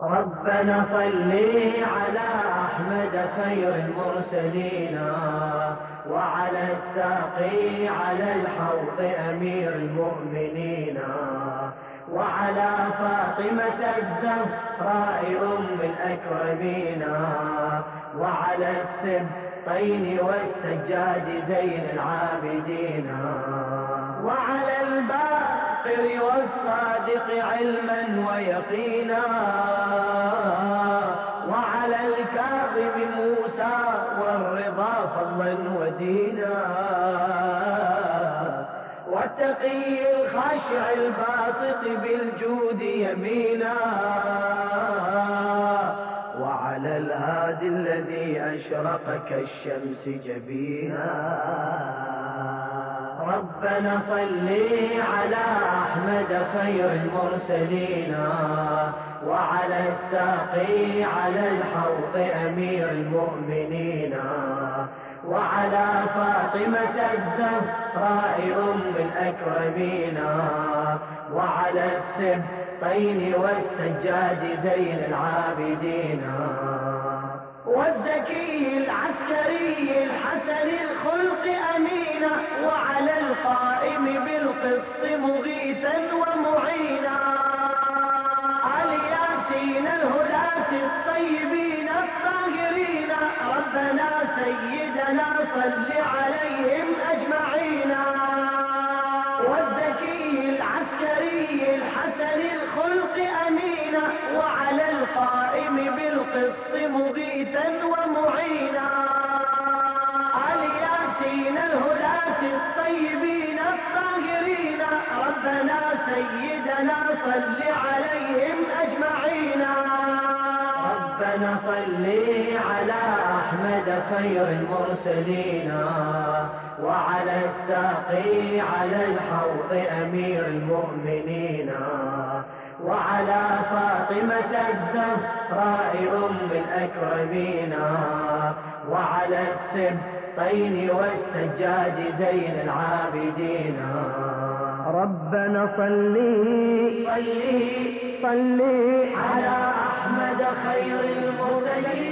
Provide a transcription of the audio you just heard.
ربنا صل على أحمد خير المرسلين وعلى الساقي على الحوض أمير المؤمنين وعلى فاطمة الزهراء أم الأكرمين وعلى السبطين والسجاد زين العابدين وعلى الباقر والصادق علما ويقينا وعلى الكاظم موسى والرضا فضلا ودينا والتقي الخاشع الباسط بالجود يمينا وعلى الهادي الذي أشرق كالشمس جبينا. ربنا صل على أحمد خير المرسلين وعلى الساقي على الحوض أمير المؤمنين وعلى فاطمة الزهراء أم الأكرمين وعلى السبطين والسجاد زين العابدين والزكي العسكري الحسن الخلق أمينا وعلى القائم بالقسط مغيثا ومعينا الياسين الهداة الطيبين الطاهرين ربنا سيدنا صل عليهم أجمعين والزكي العسكري الحسن الخلق أمينا وعلى القائم بالقسط مغيثا ومعينا الياسين الهداة الطيبين الطاهرين ربنا سيدنا صل عليهم أجمعين. ربنا صل على أحمد خير المرسلين وعلى الساقي على الحوض أمير المؤمنين وعلى فاطمة الزهراء أم الأكرمين وعلى السبطين والسجاد زين العابدين. ربنا صل على أحمد خير المرسلين